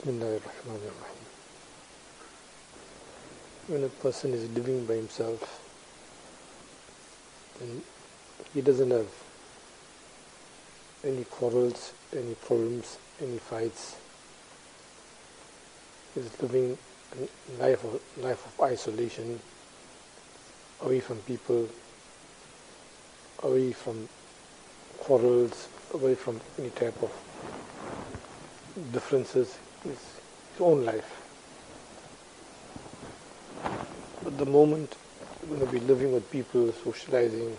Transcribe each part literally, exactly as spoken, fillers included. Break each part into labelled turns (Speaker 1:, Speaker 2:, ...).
Speaker 1: Bismillahirrahmanirrahim. When a person is living by himself, then he doesn't have any quarrels, any problems, any fights. He's living a life of, life of isolation, away from people, away from quarrels, away from any type of differences. His, his own life. But the moment you're going to be living with people, socializing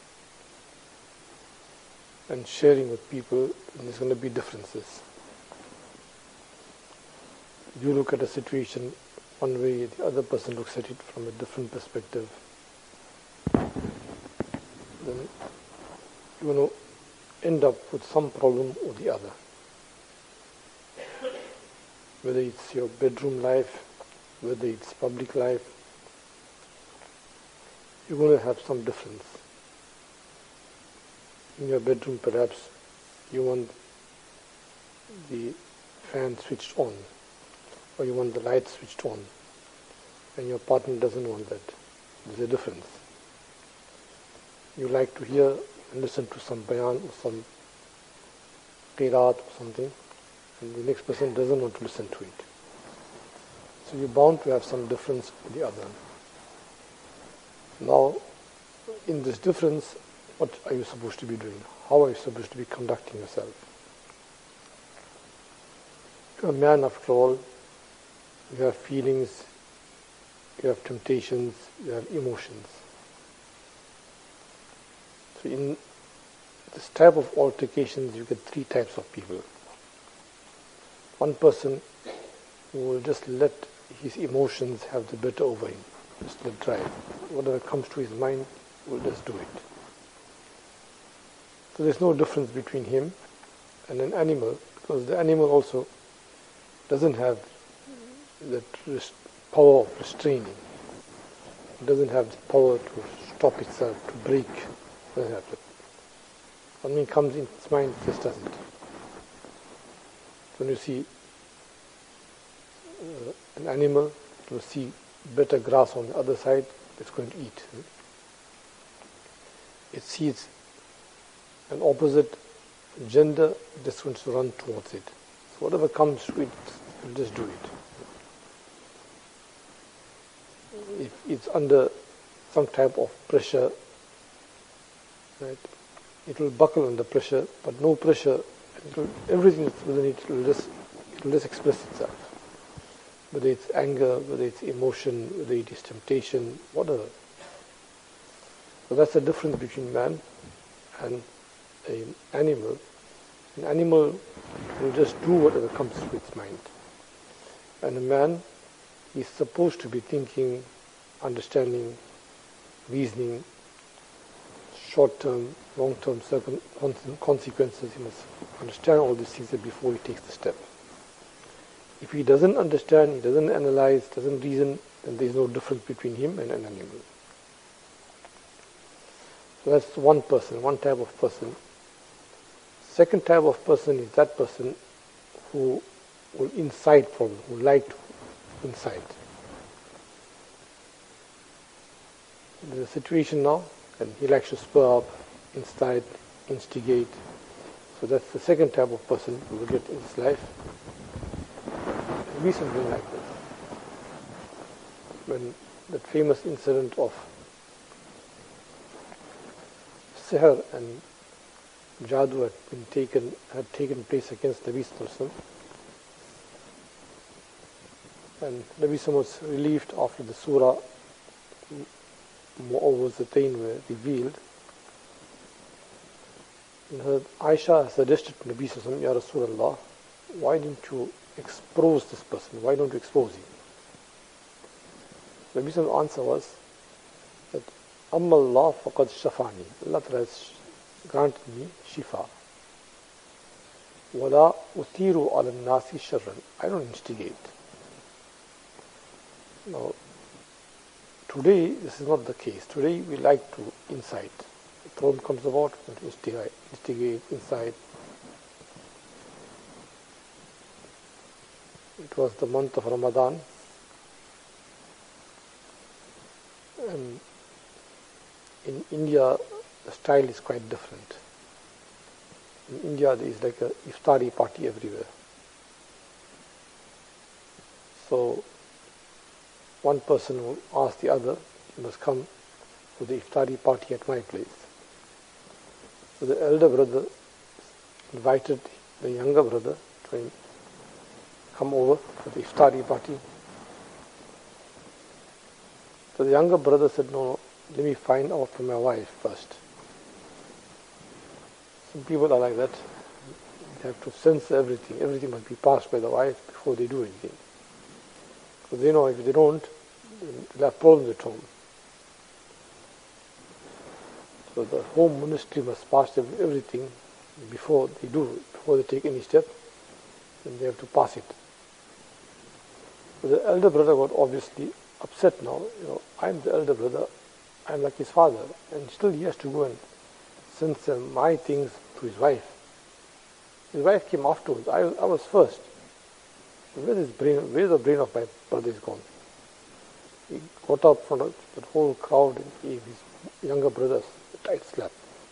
Speaker 1: and sharing with people, there's going to be differences. You look at a situation one way, the other person looks at it from a different perspective. Then you're going to end up with some problem or the other. Whether it's your bedroom life, whether it's public life, you're going to have some difference. In your bedroom, perhaps you want the fan switched on, or you want the light switched on, and your partner doesn't want that. There's a difference. You like to hear and listen to some bayan or some qiraat or something, and the next person doesn't want to listen to it. So you're bound to have some difference with the other. Now, in this difference, what are you supposed to be doing? How are you supposed to be conducting yourself? You're a man after all. You have feelings, you have temptations, you have emotions. So in this type of altercations, you get three types of people. One person who will just let his emotions have the better over him, just let drive. Whatever comes to his mind, will just do it. So there's no difference between him and an animal, because the animal also doesn't have that power of restraining. It doesn't have the power to stop itself, to break. It doesn't have that. Something comes in its mind, it just does it. When you see uh, an animal, you see better grass on the other side, it's going to eat. It sees an opposite gender, it's going to run towards it. So whatever comes to it, it will just do it. If it's under some type of pressure, right, it will buckle under pressure, but no pressure, it will, everything that's within it will just, it will just express itself. Whether it's anger, whether it's emotion, whether it is temptation, whatever. So that's the difference between man and an animal. An animal will just do whatever comes to its mind. And a man is supposed to be thinking, understanding, reasoning, short-term, long-term circum- consequences. He must understand all these things before he takes the step. If he doesn't understand, he doesn't analyze, doesn't reason, then there is no difference between him and an animal. So that's one person, one type of person. Second type of person is that person who will incite problems, who like to incite. There's a situation now, and he likes to spur up, incite, instigate. So that's the second type of person who will get in his life. Be something like this. When that famous incident of sihr and jadoo had been taken had taken place against Nabi Sallallahu Alaihi Wasallam, and Nabi Sallallahu Alaihi Wasallam was relieved after the surah Mu'awwazatayn were revealed. And her Aisha suggested to Nabi Sallallahu Alaihi Wasallam, Ya Rasulullah, why didn't you expose this person? Why don't you expose him? Nabi Sallallahu Alaihi Wasallam's answer was that Amma Allah faqad shafani. Allah has granted me shifa. Wala utiru ala nasi sharran. I don't instigate. Now, today this is not the case. Today we like to incite. The problem comes about, we want to instigate, instigate, incite. It was the month of Ramadan, and in India the style is quite different. In India there is like a iftari party everywhere. So one person will ask the other, you must come to the iftari party at my place. So the elder brother invited the younger brother to come over for the iftari party. So the younger brother said, no, no, let me find out from my wife first. Some people are like that. They have to censor everything. Everything must be passed by the wife before they do anything. Because they know if they don't, they'll have problems at home. So the home ministry must pass everything before they do, before they take any step, then they have to pass it. So the elder brother got obviously upset now. You know, I'm the elder brother, I'm like his father, and still he has to go and censor my things to his wife. His wife came afterwards. I, I was first. Where's his brain? Where's the brain of my brother is gone? He got up from the whole crowd and gave his younger brothers a tight slap.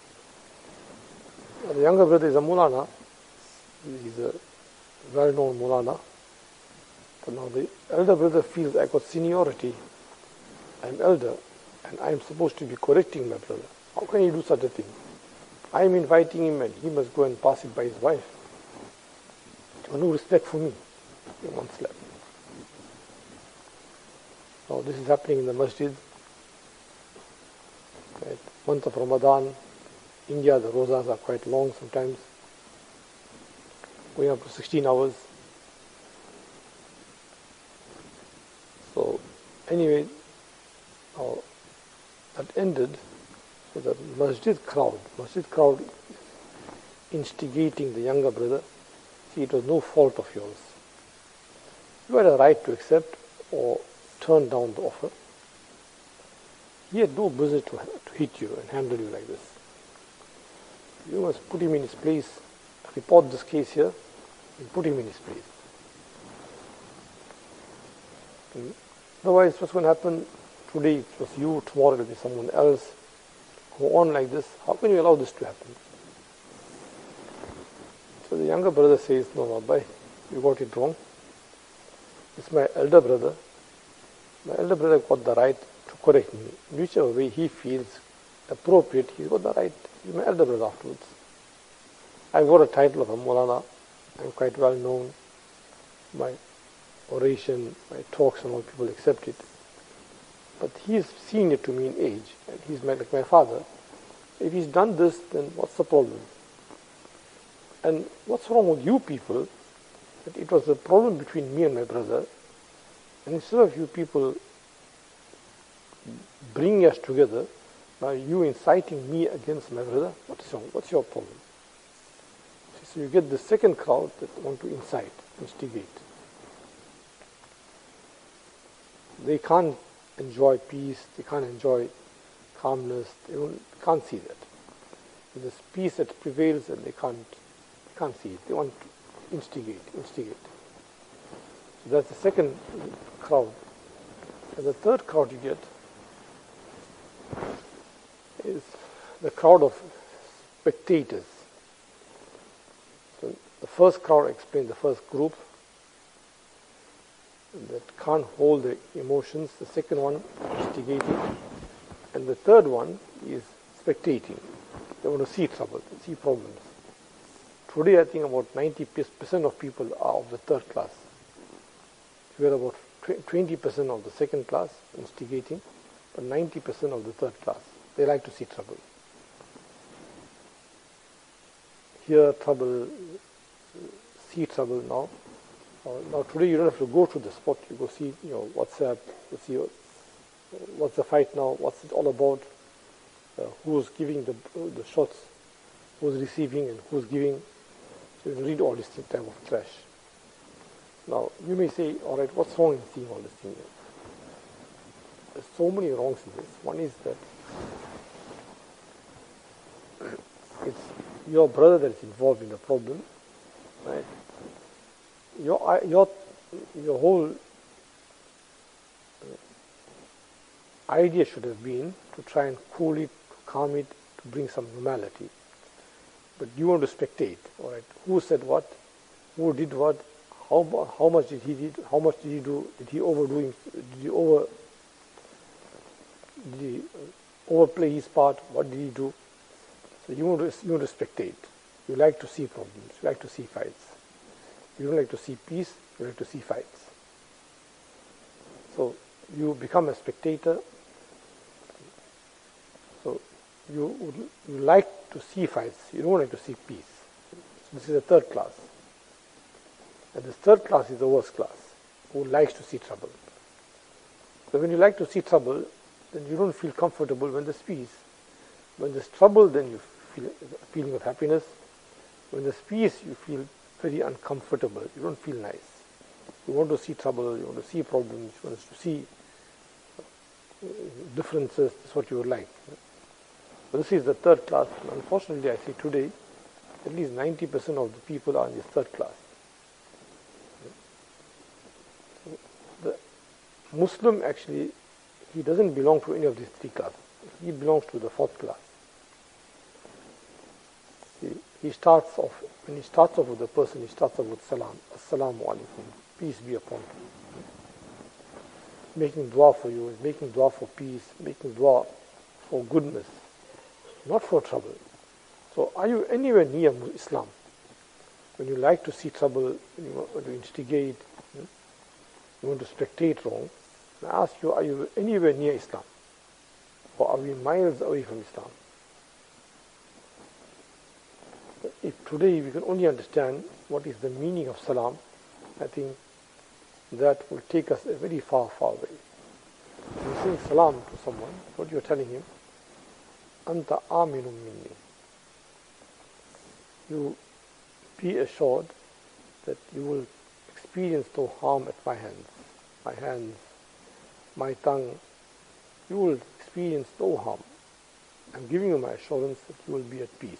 Speaker 1: The younger brother is a Mulana. He's a well-known Mulana. But now the elder brother feels I got seniority. I'm elder and I'm supposed to be correcting my brother. How can he do such a thing? I'm inviting him and he must go and pass it by his wife. He has no respect for me. He wants slap. Now this is happening in the masjid. Right. Month of Ramadan. India, the rozas are quite long sometimes, going up to sixteen hours. So anyway, now that ended. So the masjid crowd, masjid crowd instigating the younger brother. See, it was no fault of yours. You had a right to accept or turn down the offer. He had no business to, to hit you and handle you like this. You must put him in his place, report this case here, and put him in his place. And otherwise, what's going to happen? Today it was you, tomorrow it will be someone else. Go on like this. How can you allow this to happen? So the younger brother says, no, no, bhai, you got it wrong. It's my elder brother. My elder brother got the right to correct me. Whichever way he feels appropriate, he's got the right. He's my elder brother afterwards. I've got a title of a Maulana. I'm quite well known. My oration, my talks and all, people accept it. But he's senior to me in age, and he's my, like my father. If he's done this, then what's the problem? And what's wrong with you people? That it was a problem between me and my brother, and instead of you people bringing us together, now you inciting me against my brother, what is wrong? What's your problem? So you get the second crowd that want to incite, instigate. They can't enjoy peace, they can't enjoy calmness, they don't, can't see that. There's peace that prevails and they can't, they can't see it. They want to instigate, instigate. So that's the second crowd. And the third crowd you get is the crowd of spectators. So the first crowd, I explained, the first group that can't hold the emotions. The second one, instigating. And the third one is spectating. They want to see trouble, see problems. Today, I think about ninety percent of people are of the third class. We are about twenty percent of the second class, instigating, but ninety percent of the third class. They like to see trouble. Hear trouble, see trouble now. Uh, now today you don't have to go to the spot. You go see, you know, WhatsApp. You see uh, what's the fight now. What's it all about? Uh, who's giving the the shots? Who's receiving and who's giving? So you read all this type of trash. Now you may say, all right, what's wrong in seeing all this thing? There's so many wrongs in this. One is that it's your brother that is involved in the problem, right? Your your your whole idea should have been to try and cool it, to calm it, to bring some normality. But you want to spectate, all right? Who said what? Who did what? How how much did he did? How much did he do? Did he overdo? Him, did he over? Did he overplay his part? What did he do? So you want to you want to spectate. You like to see problems. You like to see fights. You don't like to see peace. You like to see fights. So you become a spectator. So you would, you like to see fights. You don't like to see peace. So this is a third class. And this third class is the worst class, who likes to see trouble. So when you like to see trouble, then you don't feel comfortable when there's peace. When there's trouble, then you feel a feeling of happiness. When there's peace, you feel very uncomfortable. You don't feel nice. You want to see trouble, you want to see problems, you want to see differences. That's what you would like. So this is the third class. And unfortunately, I see today, at least ninety percent of the people are in this third class. The Muslim actually, he doesn't belong to any of these three classes. He belongs to the fourth class. He, he starts off, when he starts off with the person, he starts off with salam. Assalamu alaikum. Peace be upon you. Making dua for you, making dua for peace, making dua for goodness, not for trouble. So are you anywhere near Islam? When you like to see trouble, when you want to instigate, you want to spectate wrong, I ask you, are you anywhere near Islam? Or are we miles away from Islam? If today we can only understand what is the meaning of salam, I think that will take us a very far, far way. When you say salam to someone, what you're telling him, Anta aminun minni. You be assured that you will experience no harm at my hands. My hands, my tongue, you will experience no harm. I'm giving you my assurance that you will be at peace.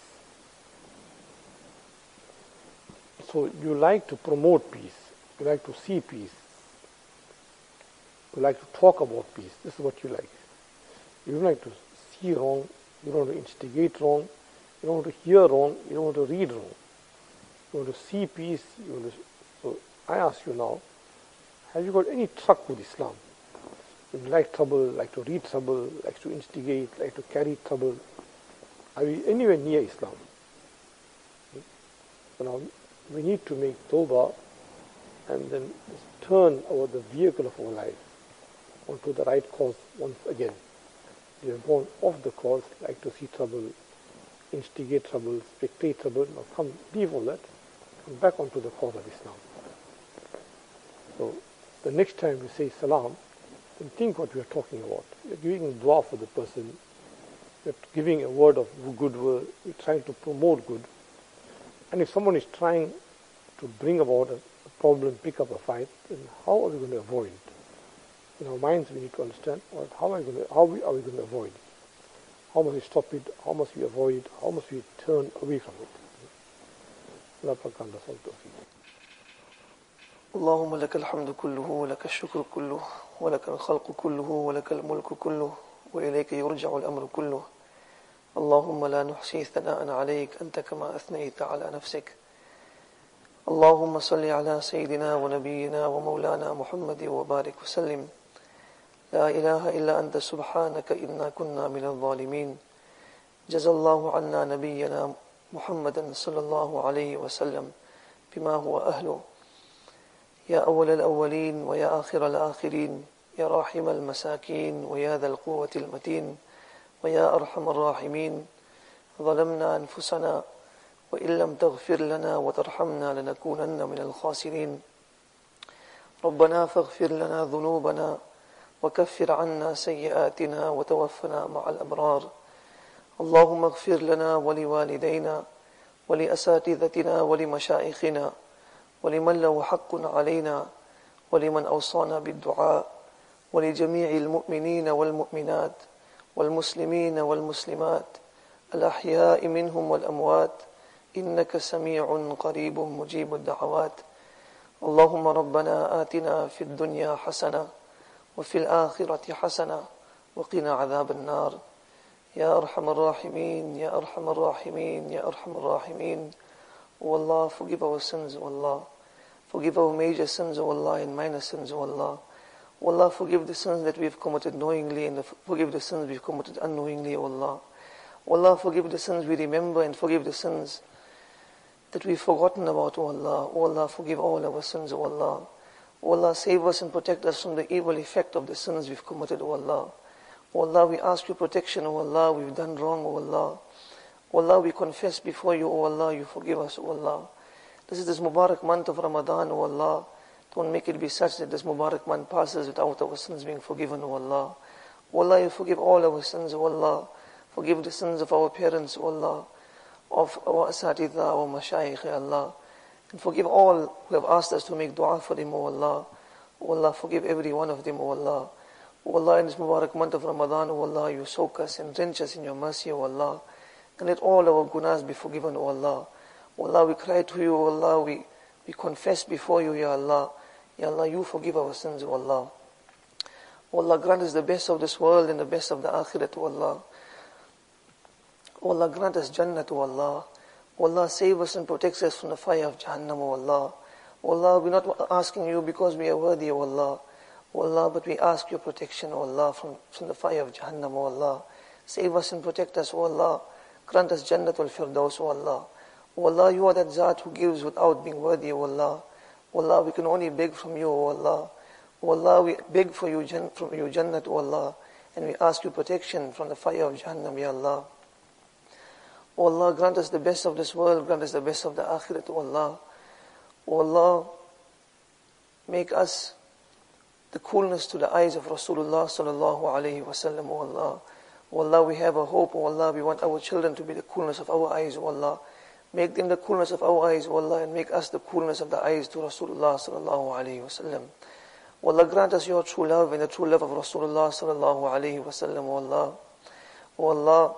Speaker 1: So you like to promote peace. You like to see peace. You like to talk about peace. This is what you like. You don't like to see wrong. You don't want to instigate wrong. You don't want to hear wrong. You don't want to read wrong. You want to see peace. You want to, so I ask you now, have you got any truck with Islam? You like trouble, like to read trouble, like to instigate, like to carry trouble. Are we anywhere near Islam? So now we need to make tawbah and then turn our the vehicle of our life onto the right course once again. We have gone off the course, like to see trouble, instigate trouble, spectate trouble. Now come, leave all that, come back onto the course of Islam. So the next time we say salam, then think what we are talking about. We are giving dua for the person. We are giving a word of goodwill. We are trying to promote good. And if someone is trying to bring about a, a problem, pick up a fight, then how are we going to avoid it? In our minds, we need to understand well, how are we going to, how we, are we going to avoid it? How must we stop it? How must we avoid it? How must we turn away from it?
Speaker 2: اللهم لك الحمد كله ولك الشكر كله ولك الخلق كله ولك الملك كله وإليك يرجع الأمر كله اللهم لا نحصي ثناء عليك أنت كما أثنيت على نفسك اللهم صل على سيدنا ونبينا ومولانا محمد وبارك وسلم لا إله إلا أنت سبحانك إنا كنا من الظالمين جزى الله عنا نبينا محمدا صلى الله عليه وسلم بما هو أهله يا أول الأولين ويا آخر الآخرين يا راحم المساكين ويا ذا القوة المتين ويا أرحم الراحمين ظلمنا أنفسنا وإن لم تغفر لنا وترحمنا لنكونن من الخاسرين ربنا فاغفر لنا ذنوبنا وكفر عنا سيئاتنا وتوفنا مع الأبرار اللهم اغفر لنا ولوالدينا ولأساتذتنا ولمشايخنا ولمن له حق علينا ولمن أوصانا بالدعاء ولجميع المؤمنين والمؤمنات والمسلمين والمسلمات الأحياء منهم والأموات إنك سميع قريب مجيب الدعوات اللهم ربنا آتنا في الدنيا حسنة وفي الآخرة حسنة وقنا عذاب النار. Ya Arhamar Rahimeen, Ya Arhamar Rahimeen, Ya Arhamar Rahimeen. O Allah, forgive our sins, O Allah. Forgive our major sins, O Allah, and minor sins, O Allah. O Allah, forgive the sins that we have committed knowingly and forgive the sins we have committed unknowingly, O Allah. O Allah, forgive the sins we remember and forgive the sins that we've forgotten about, O Allah. O Allah, forgive all our sins, O Allah. O Allah, save us and protect us from the evil effect of the sins we've committed, O Allah. O Allah, we ask your protection, O Allah, we've done wrong, O Allah. O Allah, we confess before you, O Allah, you forgive us, O Allah. This is this Mubarak month of Ramadan, O Allah. Don't make it be such that this Mubarak month passes without our sins being forgiven, O Allah. O Allah, you forgive all our sins, O Allah. Forgive the sins of our parents, O Allah, of our asatidha, our mashayikh, O Allah. And forgive all who have asked us to make dua for them, O Allah. O Allah, forgive every one of them, O Allah. O Allah, in this Mubarak month of Ramadan, O Allah, you soak us and drench us in your mercy, O Allah. And let all our gunas be forgiven, O Allah. O Allah, we cry to you, O Allah, we, we confess before you, Ya Allah. Ya Allah, you forgive our sins, O Allah. O Allah, grant us the best of this world and the best of the akhirat, O Allah. O Allah, grant us Jannat, O Allah. O Allah, save us and protect us from the fire of Jahannam, O Allah. O Allah, we're not asking you because we are worthy, O Allah. O Allah, but we ask your protection, O Allah, from, from the fire of Jahannam, O Allah. Save us and protect us, O Allah. Grant us Jannat al-Firdaus, O Allah. O Allah, you are that Zat who gives without being worthy, O Allah. O Allah, we can only beg from you, O Allah. O Allah, we beg for you, from you Jannat, O Allah. And we ask you protection from the fire of Jahannam, Ya Allah. O Allah, grant us the best of this world, grant us the best of the akhirat, O Allah. O Allah, make us the coolness to the eyes of Rasulullah sallallahu alayhi wa sallam, O Allah. O Allah, we have a hope, O Allah, we want our children to be the coolness of our eyes, O Allah. Make them the coolness of our eyes, O Allah, and make us the coolness of the eyes to Rasulullah sallallahu alayhi wa sallam. O Allah, grant us your true love and the true love of Rasulullah sallallahu alayhi wa sallam, O Allah. O Allah,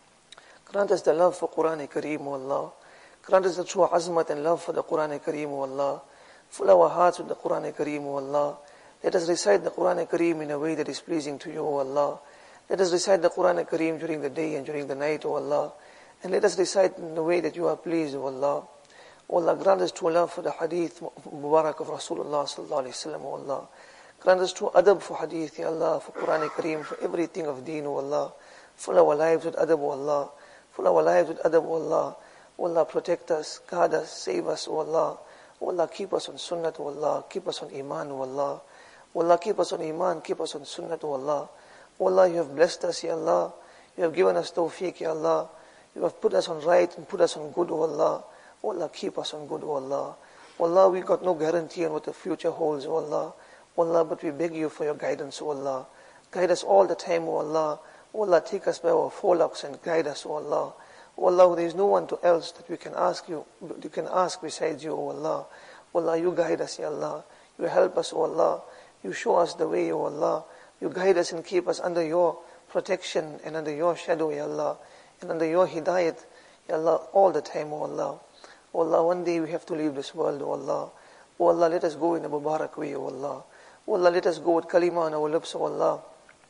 Speaker 2: grant us the love for Quran Kareem, O Allah. Grant us the true azmat and love for the Quran Kareem, O Allah. Fill our hearts with the Quran Kareem, O Allah. Let us recite the Quran Kareem in a way that is pleasing to you, O Allah. Let us recite the Quran Kareem during the day and during the night, O Allah. And let us recite in the way that you are pleased, O Allah. O Allah, grant us true love for the hadith Mubarak of Rasulullah sallallahu alayhi wa sallam, O Allah. Grant us true adab for hadith, Ya Allah, for Quran Kareem, for everything of deen, O Allah. Fill our lives with adab, O Allah. Fill our lives with adab, O Allah. O Allah, protect us, guard us, save us, O Allah. O Allah, keep us on sunnat, O Allah. Keep us on iman, O Allah. O Allah, keep us on iman, keep us on sunnat, O Allah. O Allah, you have blessed us, Ya Allah. You have given us tawfiq, Ya Allah. You have put us on right and put us on good, O Allah. O Allah, keep us on good, O Allah. O Allah, we got no guarantee on what the future holds, O Allah. O Allah, but we beg you for your guidance, O Allah. Guide us all the time, O Allah. O Allah, take us by our forelocks and guide us, O Allah. O Allah, there is no one to else that we can ask you, you can ask besides you, O Allah. O Allah, you guide us, Ya Allah. You help us, O Allah. You show us the way, O Allah. You guide us and keep us under your protection and under your shadow, Ya Allah. And under your hidayat, Ya Allah, all the time, O Allah. O Allah, one day we have to leave this world, O Allah. O Allah, let us go in a Mubarak way, O Allah. O Allah, let us go with kalima on our lips, O Allah.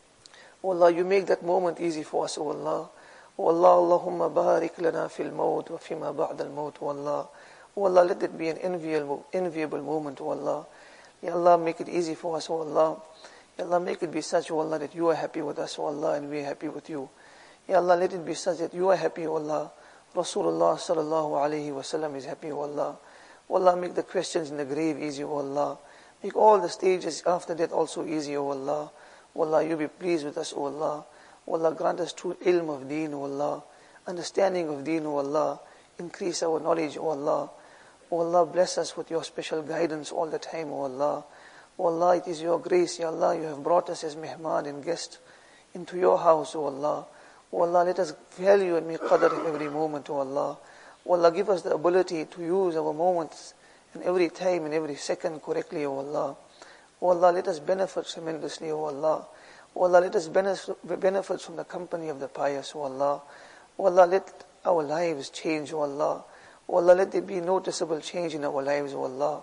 Speaker 2: O Allah, you make that moment easy for us, O Allah. O Allah, Allahumma barik lana fil maut wa fima ba'da al maut, O Allah. O Allah, let it be an enviable, enviable moment, O Allah. Ya Allah, make it easy for us, O Allah. Ya Allah, make it be such, O Allah, that you are happy with us, O Allah, and we are happy with you. Ya Allah, let it be such that you are happy, O Allah. Rasulullah sallallahu alayhi wa sallam is happy, O Allah. O Allah, make the questions in the grave easy, O Allah. Make all the stages after that also easy, O Allah. O Allah, you be pleased with us, O Allah. O Allah, grant us true ilm of deen, O Allah. Understanding of deen, O Allah. Increase our knowledge, O Allah. O Allah, bless us with your special guidance all the time, O Allah. O Allah, it is your grace, Ya Allah, you have brought us as mehman and guest into your house, O Allah. O Allah, let us value and make qadr in every moment, O Allah. O Allah, give us the ability to use our moments in every time and every second correctly, O Allah. O Allah, let us benefit tremendously, O Allah. O Allah, let us benefit from the company of the pious, O Allah. O Allah, let our lives change, O Allah. O Allah, let there be noticeable change in our lives, O Allah.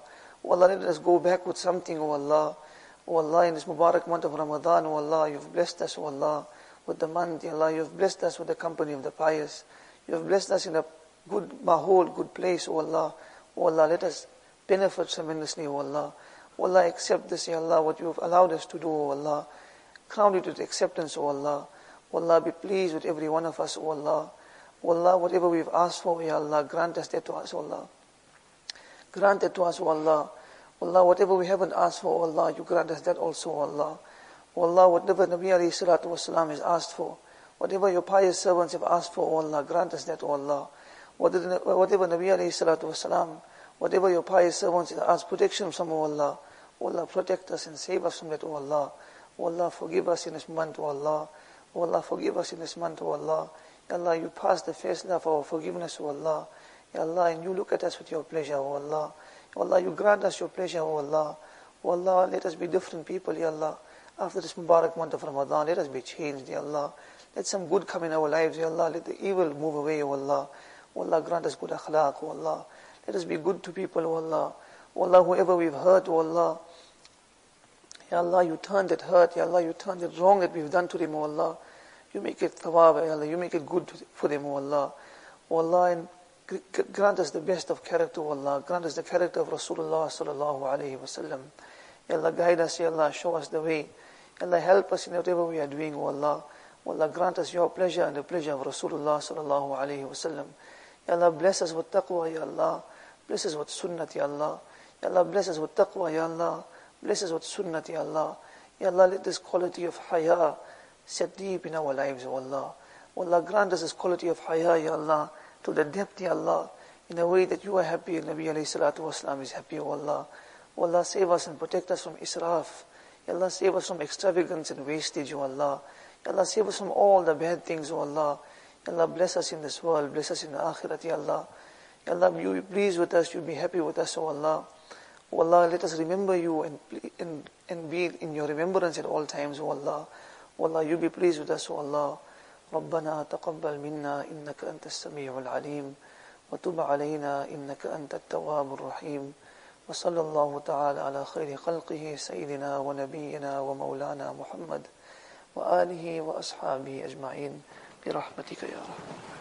Speaker 2: Oh Allah, let us go back with something, O Allah. O Allah, in this Mubarak month of Ramadan, O Allah, you've blessed us, O Allah, with the month, O Allah, you've blessed us with the company of the pious. You have blessed us in a good mahol, good place, O Allah. O Allah, let us benefit tremendously, O Allah. O Allah, accept this, Ya Allah, what you have allowed us to do, O Allah. Crown it with acceptance, O Allah. O Allah, be pleased with every one of us, O Allah. O Allah, whatever we've asked for, Ya Allah, grant us that to us, O Allah. Grant it to us, O Allah. O Allah, whatever we haven't asked for, O Allah, you grant us that also, O Allah. O Allah, whatever Nabi alayhi salatu wasalam has asked for, whatever your pious servants have asked for, O Allah, grant us that, O Allah. Whatever, whatever Nabi alayhi salatu wasalam, whatever your pious servants have asked protection from, O Allah, O Allah, protect us and save us from that, O Allah. O Allah, forgive us in this month, O Allah. O Allah, forgive us in this month, O Allah. Ya Allah, you pass the faisla for our forgiveness, O Allah. Ya Allah, and you look at us with your pleasure, O Allah. Ya Allah, you grant us your pleasure, O Allah. O Allah, let us be different people, Ya Allah. After this Mubarak month of Ramadan, let us be changed, Ya Allah. Let some good come in our lives, Ya Allah. Let the evil move away, O Allah. O Allah, grant us good akhlaq, O Allah. Let us be good to people, O Allah. O Allah, whoever we've hurt, O Allah. Ya Allah, you turn that hurt, Ya Allah, you turn that wrong that we've done to them, O Allah. You make it thawab, Ya Allah, you make it good for them, O Allah. O Allah, and grant us the best of character, O Allah. Grant us the character of Rasulullah sallallahu alayhi wa sallam. Ya Allah, guide us, Ya Allah, show us the way. Ya Allah, help us in whatever we are doing, O Allah. O Allah, grant us your pleasure and the pleasure of Rasulullah sallallahu alayhi wa sallam. Ya Allah, bless us with taqwa, Ya Allah. Bless us with sunnat, Ya Allah. Ya Allah, bless us with taqwa, Ya Allah. Bless us with sunnat, Ya Allah. Ya Allah, let this quality of haya set deep in our lives, O Allah. O Allah, grant us this quality of haya, Ya Allah, to the depth, Ya Allah, in a way that you are happy and Nabi alayhi salatu wasalam is happy, O Allah. O Allah, save us and protect us from israf. Ya Allah, save us from extravagance and wastage, O Allah. Ya Allah, save us from all the bad things, O Allah. Ya Allah, bless us in this world, bless us in the akhirat, Ya Allah. Ya Allah, you be pleased with us, you be happy with us, O Allah. O Allah, let us remember you and, and, and be in your remembrance at all times, O Allah. O Allah, you be pleased with us, O Allah. ربنا تقبل منا إنك أنت السميع العليم وتب علينا إنك أنت التواب الرحيم وصلى الله تعالى على خير خلقه سيدنا ونبينا ومولانا محمد وآله وأصحابه أجمعين برحمتك يا رب.